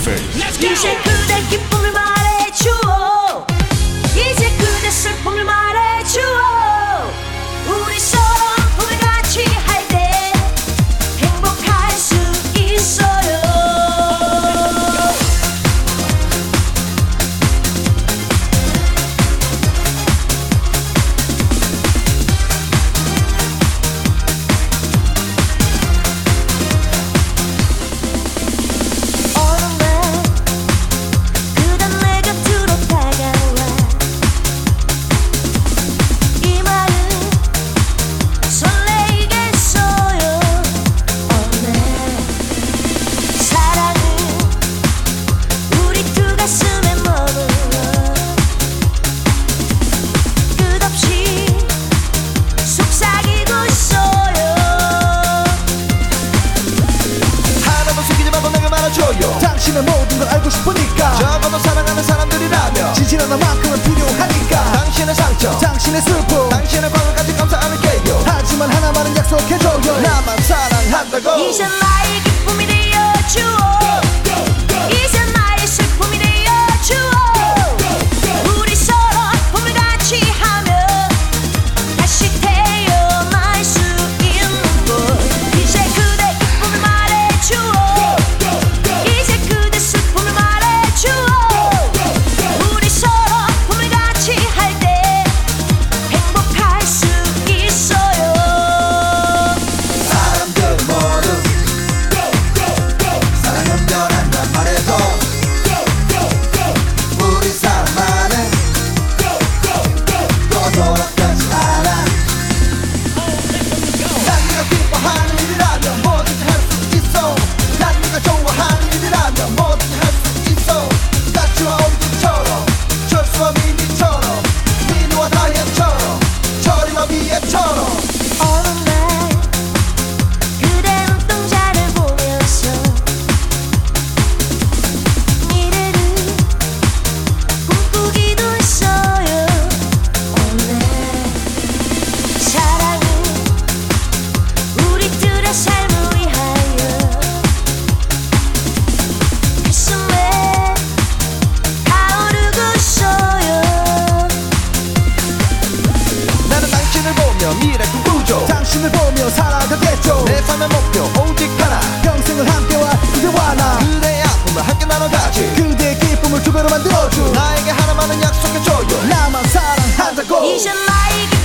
이제 그대 기쁨을 말해주오. 이제 그대 슬픔을 말해주오. 우리 서로 아픔을 같이 할 때 행복할 수 있어요. 당신의 모든 걸 알고 싶으니까 적어도 사랑하는 사람들이라면 지진 않아만큼은 필요하니까 당신의 상처 당신의 슬픔 당신의 과거까지 감사 않을게요. 하지만 하나만은 약속해줘요. 나만 사랑한다고. 이제 나의 기쁨이 되어주오. 이제 나의 슬픔이 되어주오. 우리 서로 아픔을 같이 하며 다시 태어날 수 있는 곳. 이제 그대 기쁨을 말해주오. 이제 그대 슬픔을 말해주오. 우리 서로 아픔을 같이 할 때 행복할 수 있어요. 사람들 모두 사랑은 변한단 말해도 우리 사랑만은 또 돌아가지 않아. 난 네가 기뻐하는 일이라면 뭐든지 할 수 있어. 난 네가 좋아하는 일이라면 뭐든지 할 수 있어. 따치와 얼굴처럼 철수와 미미처럼 민우와 다이앤처럼 철이와 미애처럼. 어느 날 그대 눈동자를 보면서 미래를 꿈꾸기도 했어요. 오늘 사랑은 우리들의 삶을 위하여 가슴에 타오르고 있어요. 나는 당신을 보며 미래 꿈꾸죠. 당신을 보며 살아가겠죠. 내 삶의 목표 오직 하나. 평생을 함께와 그대와 나 그대의 아픔을 함께 나눠가지. 그대의 기쁨을 두 배로 만들어줘. 나에게 하나만은 약속해줘요. 나만 사랑한다고. 이제 나의